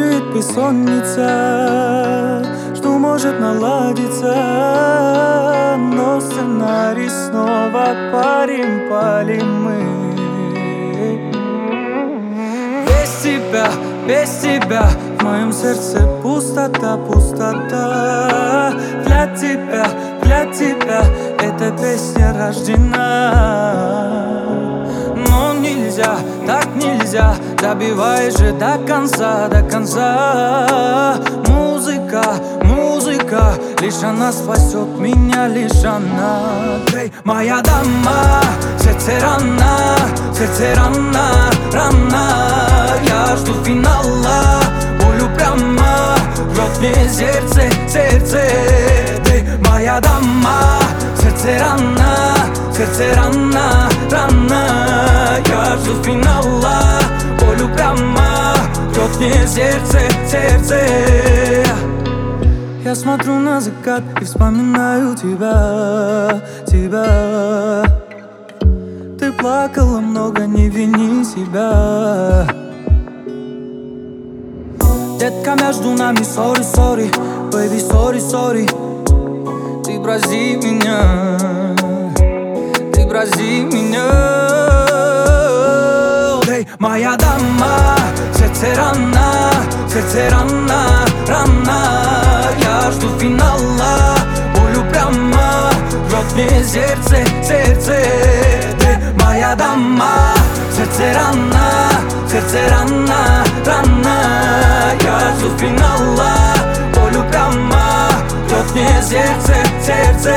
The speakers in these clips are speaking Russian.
Мучает бессонница, что может наладиться, но сценарий снова палим мы. Без тебя в моем сердце пустота. Для тебя эта песня рождена. Но нельзя, так нельзя, добивай же до конца. Музыка, лишь она спасет меня, лишь она. Эй, моя дама, сердце рана. Я жду финала, боль упряма рвет мне сердце. Эй, моя дама, сердце рана. Я жду финала, боль упряма рвет мне сердце. Я смотрю на закат и вспоминаю тебя. Ты плакала много, не вини себя. Детка, между нами sorry, baby, sorry. Ты брази меня. Эй, моя дама, сердце рана. Я жду финала, боль упряма рвет мне сердце. Эй, моя дама, сердце рана. Я жду финала, боль упряма рвет мне сердце.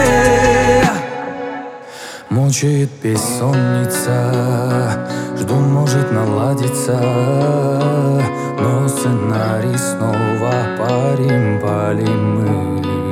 Мучает бессонница, жду, может наладиться, но сценарий снова палим мы.